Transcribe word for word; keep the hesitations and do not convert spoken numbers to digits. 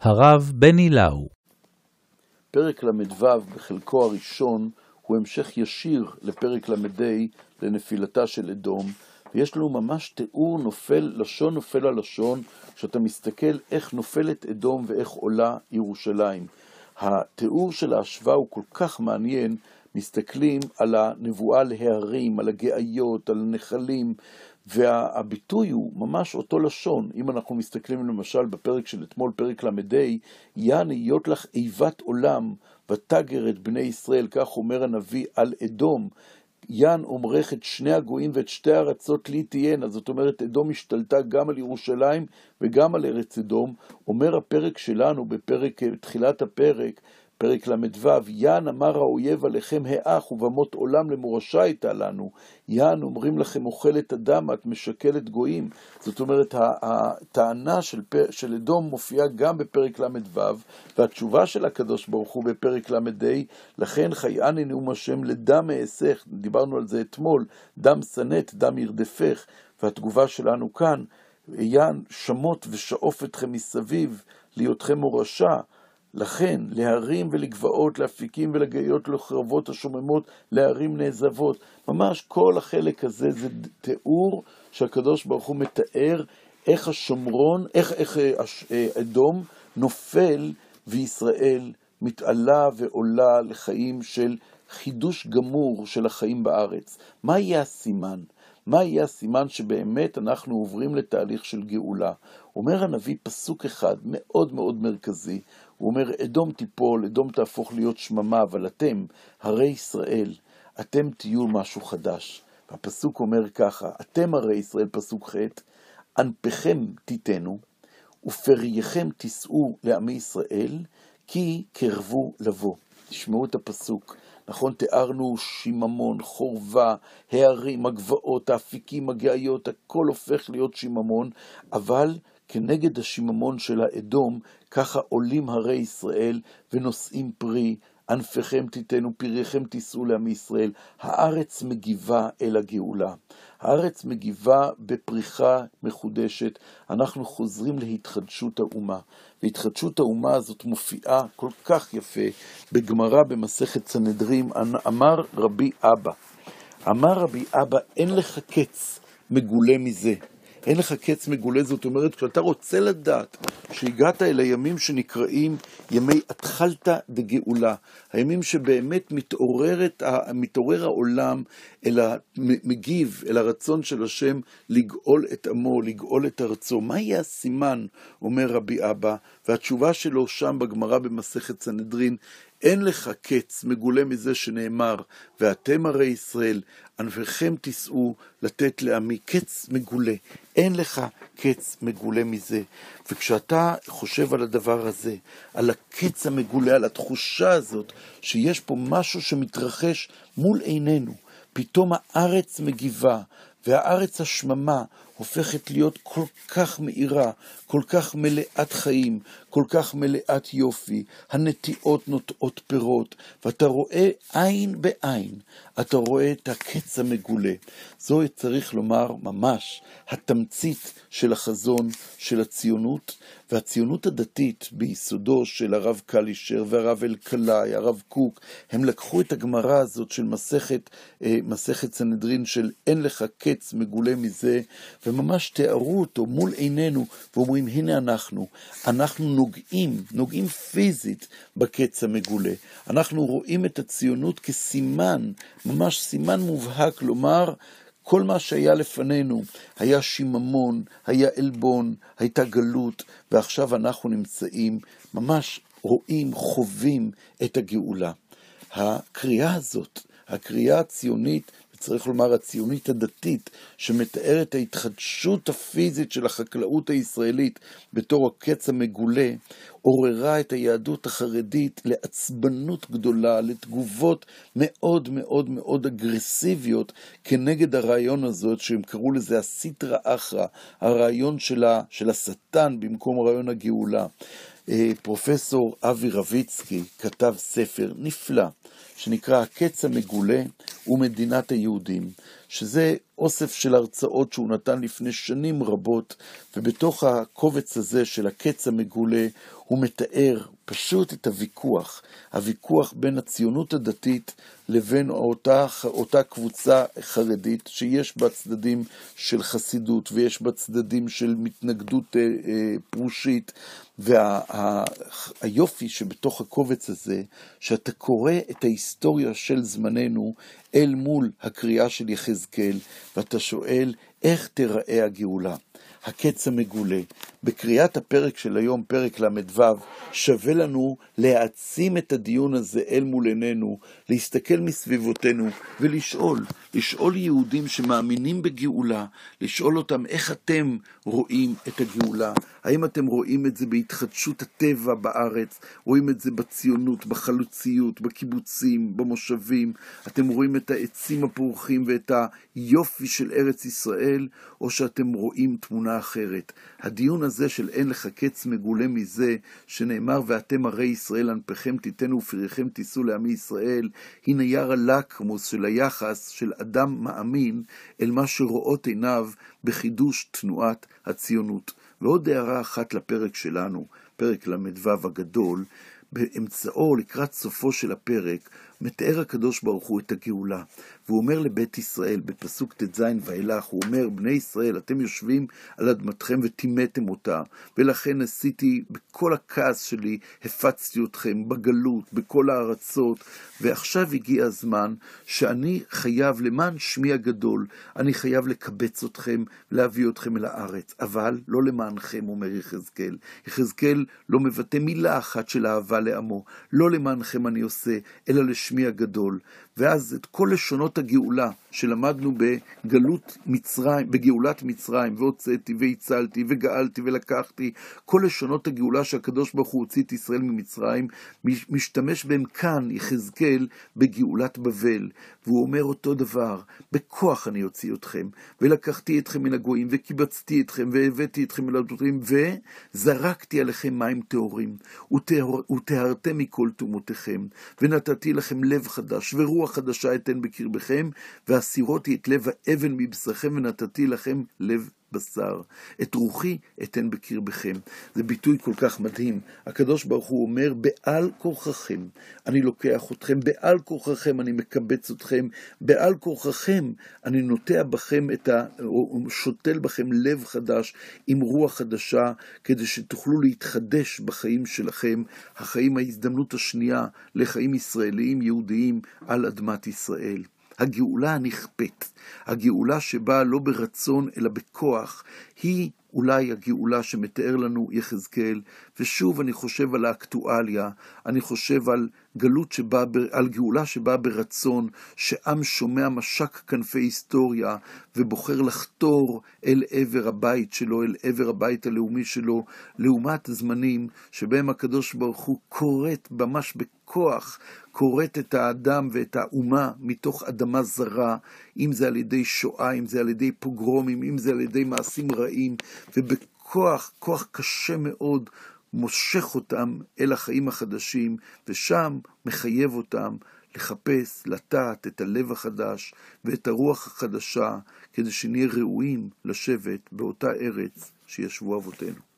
הרב בני לאו. פרק למ"ו בחלקו הראשון הוא המשך ישיר לפרק למ"ה לנפילתה של אדום, ויש לנו ממש תיאור נופל לשון נופל על לשון, כשאתה מסתכל איך נופלת אדום ואיך עולה ירושלים. התיאור של ההשוואה הוא כל כך מעניין, מסתכלים על הנבואה להרים, על הגאיות, על הנחלים, והביטוי הוא ממש אותו לשון. אם אנחנו מסתכלים למשל בפרק של אתמול, פרק למ"ה, יען היות לך איבת עולם ותגר את בני ישראל, כך אומר הנביא על אדום, יען אומרך את שני הגויים ואת שתי הארצות לי תהיינה. זאת אומרת, אדום השתלטה גם על ירושלים וגם על ארץ אדום. אומר הפרק שלנו בפרק, תחילת הפרק, פרק למ"ו, יען אמר האויב עליכם האח ובמות עולם למורשה הייתה לנו. יען אומרים לכם אוכלת אדם, את משקלת גויים. זאת אומרת, הטענה של, של אדום מופיעה גם בפרק למ"ו, והתשובה של הקדוש ברוך הוא בפרק למ"ה, לכן חייאני נאום השם לדם אעשך, דיברנו על זה אתמול, דם סנט, דם ירדפך, והתגובה שלנו כאן, יען שמות ושאוף אתכם מסביב, להיותכם מורשה, לכן, להרים ולגבעות, להפיקים ולגאיות, לחרבות השוממות, להרים נעזבות. ממש כל החלק הזה זה תיאור שהקדוש ברוך הוא מתאר איך השומרון, איך, איך אדום נופל וישראל מתעלה ועולה לחיים של חידוש גמור של החיים בארץ. מה יהיה הסימן? מה יהיה הסימן שבאמת אנחנו עוברים לתהליך של גאולה? אומר הנביא פסוק אחד מאוד מאוד מרכזי, הוא אומר, אדום תיפול, אדום תהפוך להיות שממה, אבל אתם, הרי ישראל, אתם תהיו משהו חדש. והפסוק אומר ככה, אתם הרי ישראל, פסוק ח', ענפיכם תיתנו, ופרייכם תישאו לעמי ישראל, כי קרבו לבוא. תשמעו את הפסוק. נכון, תיארנו שיממון, חורבה, הערים, הגבעות, האפיקים, הגאיות, הכל הופך להיות שיממון, אבל כנגד השיממון של האדום, ככה עולים הרי ישראל ונושאים פרי, ענפיכם תיתנו, פריכם תישאו לעמי ישראל. הארץ מגיבה אל הגאולה. הארץ מגיבה בפריחה מחודשת. אנחנו חוזרים להתחדשות האומה. והתחדשות האומה הזאת מופיעה כל כך יפה בגמרא במסכת סנהדרין. אמר רבי אבא, אמר רבי אבא, אין לך קץ מגולה מזה. אין לך קץ מגולה, זאת אומרת, כשאתה רוצה לדעת שהגעת אל הימים שנקראים ימי התחלתא דגאולה, הימים שבאמת מתעוררת, מתעורר העולם אל המגיב, אל הרצון של השם לגאול את עמו, לגאול את ארצו. מה יהיה הסימן, אומר רבי אבא, והתשובה שלו שם בגמרא במסכת סנהדרין, אין לך קץ מגולה מזה שנאמר, ואתם הרי ישראל, ענפיכם תישאו לתת לעמי, קץ מגולה, אין לך קץ מגולה מזה. וכשאתה חושב על הדבר הזה, על הקץ המגולה, על התחושה הזאת, שיש פה משהו שמתרחש מול עינינו, פתאום הארץ מגיבה, והארץ השממה הופכת להיות כל כך מאירה, כל כך מלאת חיים, כל כך מלאת יופי, הנטיעות נוטעות פירות, ואתה רואה עין בעין, אתה רואה את הקץ המגולה. זו צריך לומר ממש התמצית של החזון של הציונות, והציונות הדתית ביסודו של הרב קלישר והרב אלקלעי, הרב קוק, הם לקחו את הגמרא הזאת של מסכת, מסכת סנהדרין של אין לך קץ מגולה מזה, וממש תיארו אותו מול עינינו, ואומרים, הנה אנחנו, אנחנו נוגעים, נוגעים פיזית בקץ המגולה. אנחנו רואים את הציונות כסימן, ממש סימן מובהק, לומר, כל מה שהיה לפנינו היה שיממון, היה אלבון, הייתה גלות, ועכשיו אנחנו נמצאים, ממש רואים, חווים את הגאולה. הקריאה הזאת, הקריאה הציונית, צריך לומר הציונית הדתית, שמתארת ההתחדשות הפיזית של החקלאות הישראלית בתור הקץ המגולה, עוררה את היהדות החרדית לעצבנות גדולה, לתגובות מאוד מאוד מאוד אגרסיביות כנגד הרעיון הזאת, שהם קראו לזה הסיטרא אחרא, הרעיון שלה, של השטן במקום רעיון הגאולה. פרופסור אבי רביצקי כתב ספר נפלא, שנקרא הקץ המגולה ומדינת היהודים, שזה אוסף של הרצאות שהוא נתן לפני שנים רבות, ובתוך הקובץ הזה של הקץ המגולה, הוא מתאר פשוט את הוויכוח, הוויכוח בין הציונות הדתית לבין אותה, אותה קבוצה חרדית, שיש בה צדדים של חסידות, ויש בה צדדים של מתנגדות אה, אה, פרושית, והיופי שבתוך הקובץ הזה, שאתה קורא את ההיסטוריה של זמננו אל מול הקריאה של יחזקאל, ואתה שואל איך תיראה הגאולה. הקץ המגולה. בקריאת הפרק של היום, פרק למ"ו, שווה לנו להעצים את הדיון הזה אל מול עינינו, להסתכל מסביבותינו ולשאול, לשאול יהודים שמאמינים בגאולה, לשאול אותם איך אתם רואים את הגאולה, האם אתם רואים את זה בהתחדשות הטבע בארץ, רואים את זה בציונות, בחלוציות, בקיבוצים, במושבים, אתם רואים את העצים הפורחים ואת היופי של ארץ ישראל, או שאתם רואים תמונה אחרת. הדיון הזה של אין לך קץ מגולה מזה, שנאמר ואתם הרי ישראל ענפיכם תיתנו ופריכם תישאו לעמי ישראל, היא נייר הלקמוס של היחס של אדם מאמין אל מה שרואות עיניו בחידוש תנועת הציונות. ועוד הערה אחת לפרק שלנו, פרק למ"ו הגדול, באמצעו לקראת סופו של הפרק, מתאר הקדוש ברוך הוא את הגאולה, והוא אומר לבית ישראל, בפסוק ט"ז ואילך, הוא אומר, בני ישראל, אתם יושבים על אדמתכם וטימאתם אותה, ולכן עשיתי, בכל הכעס שלי, הפצתי אתכם בגלות, בכל הארצות, ועכשיו הגיע הזמן שאני חייב, למען שמי הגדול, אני חייב לקבץ אתכם, להביא אתכם אל הארץ, אבל לא למענכם, אומר יחזקאל. יחזקאל לא מבטא מילה אחת של אהבה לעמו, לא למענכם אני עושה, אלא לשמי הגדול. ואז את כל לשונות הגאולה שלמדנו בגלות מצרים, בגאולת מצרים, והוצאתי והצלתי וגאלתי ולקחתי, כל לשונות הגאולה שהקדוש ברוך הוא הוציא את ישראל ממצרים, משתמש בהם כאן יחזקאל בגאולת בבל, והוא אומר אותו דבר, בכוח אני אוציא אתכם, ולקחתי אתכם מן הגויים, וקיבצתי אתכם, והבאתי אתכם אל הדברים, וזרקתי עליכם מים טהורים, וטהרתם מכל תומותיכם, ונתתי לכם לב חדש, ורוח חדשה אתן בקרבכם, והסירותי את לב האבן מבשרכם, ונתתי לכם לב בשר. את רוחי אתן בקרבכם. זה ביטוי כל כך מדהים. הקדוש ברוך הוא אומר, בעל כורחכם אני לוקח אתכם, בעל כורחכם אני מקבץ אתכם, בעל כורחכם אני נוטע בכם את ה... או שותל בכם לב חדש עם רוח חדשה, כדי שתוכלו להתחדש בחיים שלכם, החיים ההזדמנות השנייה לחיים ישראליים יהודיים על אדמת ישראל. הגאולה הנכפית, הגאולה שבאה לא ברצון אלא בכוח, היא אולי הגאולה שמתאר לנו יחזקאל, ושוב אני חושב על האקטואליה, אני חושב על גלות שבא, על גאולה שבאה ברצון, שעם שומע משק כנפי היסטוריה, ובוחר לחתור אל עבר הבית שלו, אל עבר הבית הלאומי שלו, לעומת הזמנים שבהם הקדוש ברוך הוא קוראת ממש בכוח, קוראת את האדם ואת האומה מתוך אדמה זרה, אם זה על ידי שואה, אם זה על ידי פוגרומים, אם זה על ידי מעשים רעים, ובכוח, כוח קשה מאוד, מושך אותם אל החיים החדשים, ושם מחייב אותם לחפש, לטעת את הלב החדש ואת הרוח החדשה, כדי שנהיה ראויים לשבת באותה ארץ שישבו אבותינו.